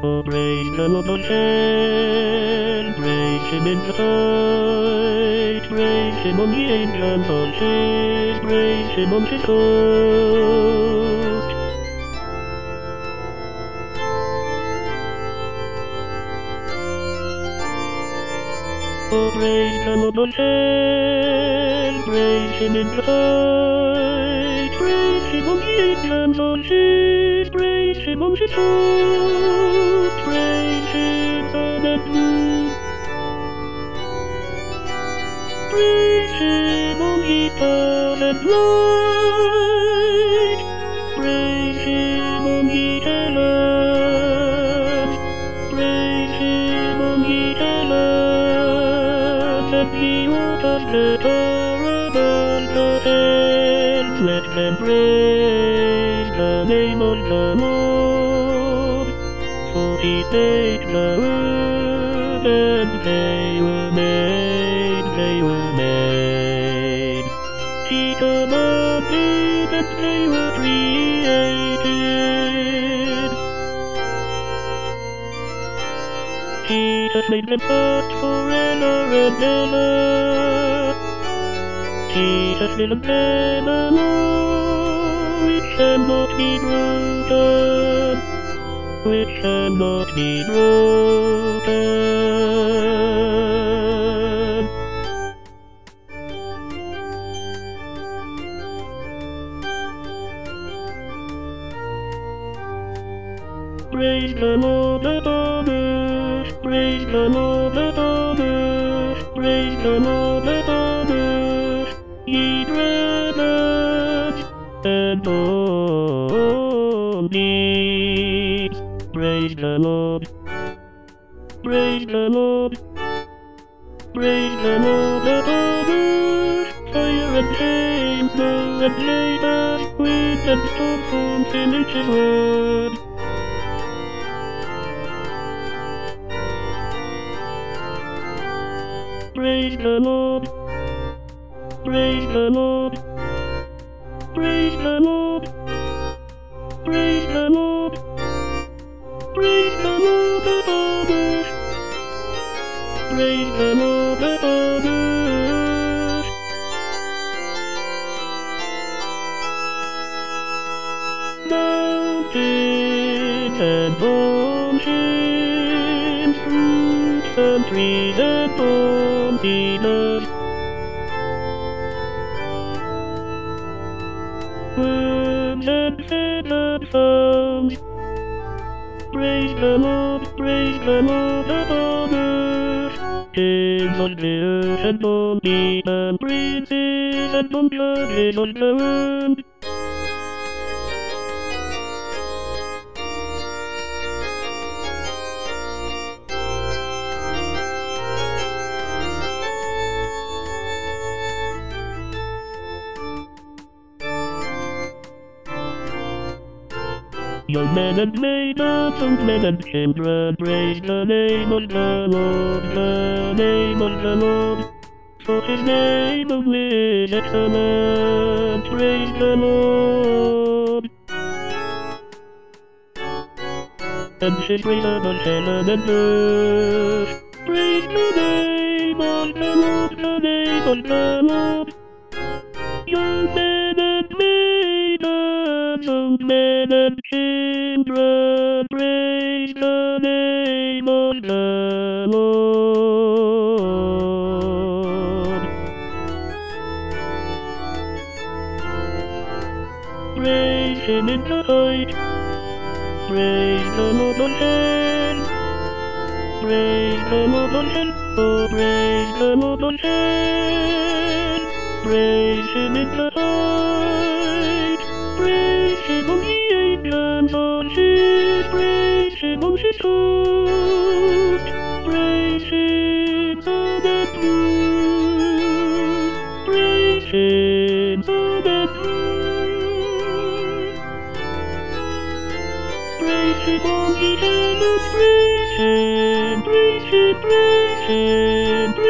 Oh, praise the Lord, and praise him in the heights, praise him on the angels on his, praise him on his host. Oh, praise the Lord, and praise him in the heights, praise him on the angels on his, praise him on his host, praise him sun and moon, praise him on his path and light, praise him on the heavens, praise him on the heavens, and the waters that are above the heavens, let them praise the name of the Lord, for he made the world and they were made, they were made. He commanded and they were created. He has made them fast forever and ever. He has given them a law which cannot be broken, which cannot be broken. Praise the Lord above us, praise the Lord above us, praise the Lord above us, ye dreaded and all needs. Praise the Lord, praise the Lord, praise the Lord above us, fire and flames, snow and labor, wind and storm fulfill his word. Praise the Lord, praise the Lord, praise the Lord, praise the Lord, praise the Lord above us, praise the Lord above us. Mountains and oceans, fruits and trees and mountains, worms and feathered fowls. Praise the Lord above us. Kings on the earth and on the land, princes and on judges on the land. Young men and maidens, old men and children, praise the name of the Lord, the name of the Lord. For his name only is excellent, praise the Lord. And his praise above heaven and earth, praise the name of the Lord, the name of the Lord. Young men and maidens, old men and children, praise the name of the Lord. Praise him in the height, praise the Lord on high, praise the Lord on high, oh praise the Lord on high. Praise him in the height, praise him on the angels on his, praise him on his host, praise him on the moon, praise him on the moon, praise him on the heavens, praise him, praise him, praise him, praise him.